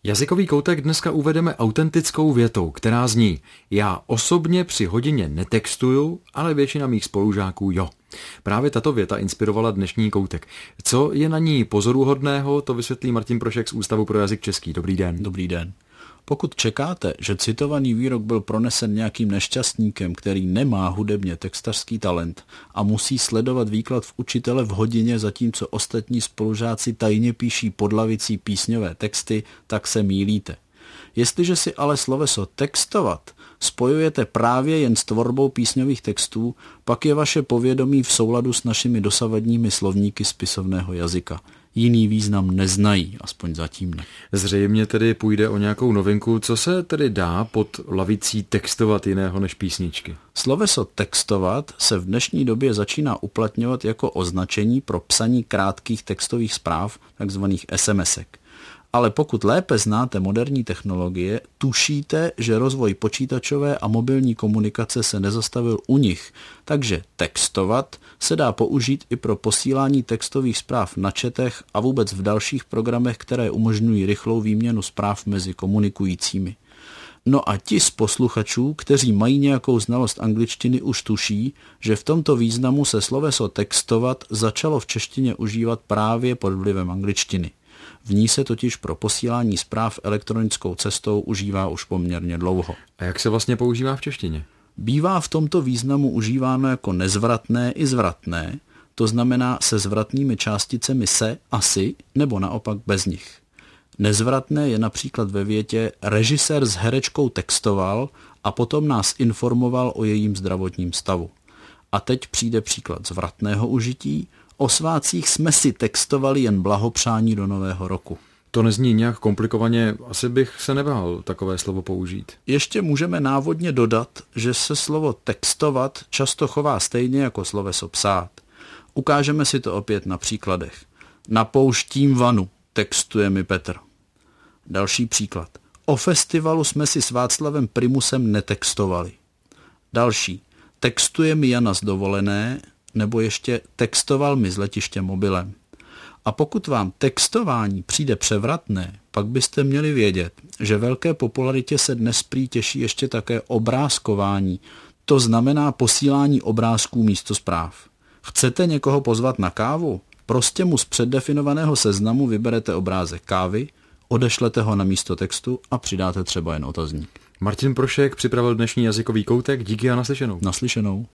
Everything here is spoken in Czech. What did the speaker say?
Jazykový koutek dneska uvedeme autentickou větou, která zní: já osobně při hodině netextuju, ale většina mých spolužáků jo. Právě tato věta inspirovala dnešní koutek. Co je na ní pozoruhodného, to vysvětlí Martin Prošek z Ústavu pro jazyk český. Dobrý den. Dobrý den. Pokud čekáte, že citovaný výrok byl pronesen nějakým nešťastníkem, který nemá hudebně textařský talent a musí sledovat výklad v učitele v hodině, zatímco ostatní spolužáci tajně píší pod lavicí písňové texty, tak se mýlíte. Jestliže si ale sloveso textovat spojujete právě jen s tvorbou písňových textů, pak je vaše povědomí v souladu s našimi dosavadními slovníky spisovného jazyka. Jiný význam neznají, aspoň zatím ne. Zřejmě tedy půjde o nějakou novinku. Co se tedy dá pod lavicí textovat jiného než písničky? Sloveso textovat se v dnešní době začíná uplatňovat jako označení pro psaní krátkých textových zpráv, takzvaných SMSek. Ale pokud lépe znáte moderní technologie, tušíte, že rozvoj počítačové a mobilní komunikace se nezastavil u nich, takže textovat se dá použít i pro posílání textových zpráv na chatech a vůbec v dalších programech, které umožňují rychlou výměnu zpráv mezi komunikujícími. No a ti z posluchačů, kteří mají nějakou znalost angličtiny, už tuší, že v tomto významu se sloveso textovat začalo v češtině užívat právě pod vlivem angličtiny. V ní se totiž pro posílání zpráv elektronickou cestou užívá už poměrně dlouho. A jak se vlastně používá v češtině? Bývá v tomto významu užíváno jako nezvratné i zvratné, to znamená se zvratnými částicemi se a si, nebo naopak bez nich. Nezvratné je například ve větě: režisér s herečkou textoval a potom nás informoval o jejím zdravotním stavu. A teď přijde příklad zvratného užití: o svátcích jsme si textovali jen blahopřání do nového roku. To nezní nějak komplikovaně, asi bych se nebál takové slovo použít. Ještě můžeme návodně dodat, že se slovo textovat často chová stejně jako sloveso psát. Ukážeme si to opět na příkladech. Napouštím vanu, textuje mi Petr. Další příklad. O festivalu jsme si s Václavem Primusem netextovali. Další. Textuje mi Jana z dovolené, nebo ještě textoval mi z letiště mobilem. A pokud vám textování přijde převratné, pak byste měli vědět, že velké popularitě se dnes prý těší ještě také obrázkování, to znamená posílání obrázků místo zpráv. Chcete někoho pozvat na kávu? Prostě mu z předdefinovaného seznamu vyberete obrázek kávy, odešlete ho na místo textu a přidáte třeba jen otazník. Martin Prošek připravil dnešní jazykový koutek, díky a naslyšenou. Naslyšenou.